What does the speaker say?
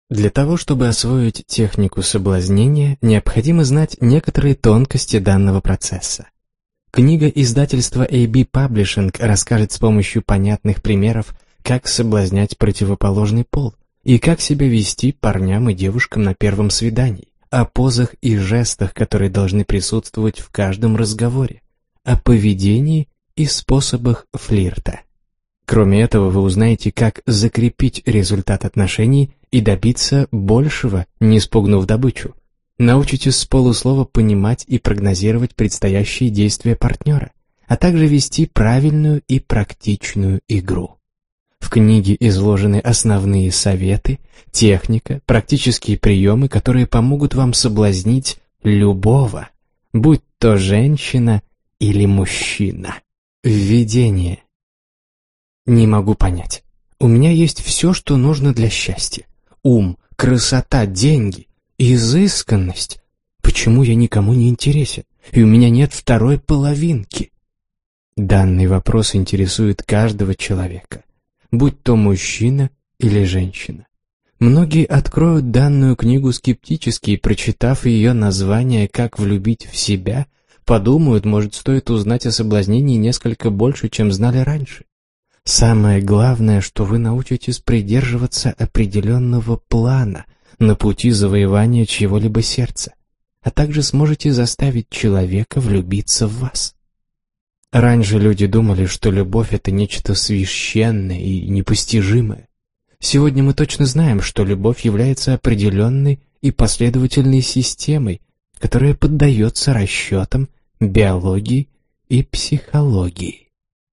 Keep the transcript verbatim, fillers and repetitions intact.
Для того, чтобы освоить технику соблазнения, необходимо знать некоторые тонкости данного процесса. Книга издательства эй би Publishing расскажет с помощью понятных примеров, как соблазнять противоположный пол и как себя вести парням и девушкам на первом свидании, о позах и жестах, которые должны присутствовать в каждом разговоре, о поведении и способах флирта. Кроме этого, вы узнаете, как закрепить результат отношений и добиться большего, не спугнув добычу. Научитесь с полуслова понимать и прогнозировать предстоящие действия партнера, а также вести правильную и практичную игру. В книге изложены основные советы, техника, практические приемы, которые помогут вам соблазнить любого, будь то женщина или мужчина. Введение. Не могу понять. У меня есть все, что нужно для счастья. Ум, красота, деньги, изысканность. Почему я никому не интересен, и у меня нет второй половинки? Данный вопрос интересует каждого человека, будь то мужчина или женщина. Многие откроют данную книгу скептически и, прочитав ее название «Как влюбить в себя», подумают, может, стоит узнать о соблазнении несколько больше, чем знали раньше. Самое главное, что вы научитесь придерживаться определенного плана на пути завоевания чьего-либо сердца, а также сможете заставить человека влюбиться в вас. Раньше люди думали, что любовь — это нечто священное и непостижимое. Сегодня мы точно знаем, что любовь является определенной и последовательной системой, которая поддается расчетам, биологии и психологии.